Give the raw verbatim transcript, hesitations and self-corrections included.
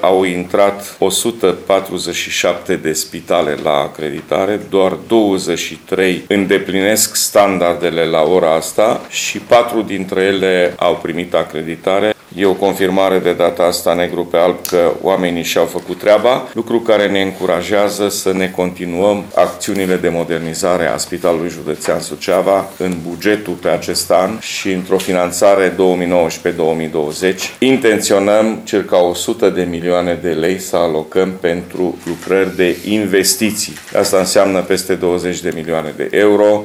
au intrat o sută patruzeci și șapte de spitale la acreditare, doar douăzeci și trei îndeplinesc standardele la ora asta și patru dintre ele au primit acreditare. E o confirmare de data asta negru pe alb că oamenii și-au făcut treaba, lucru care ne încurajează să ne continuăm acțiunile de modernizare a Spitalului Județean Suceava în bugetul pe acest an și într-o finanțare două mii nouăsprezece două mii douăzeci. Intenționăm circa o sută de milioane de lei să alocăm pentru lucrări de investiții. Asta înseamnă peste douăzeci de milioane de euro.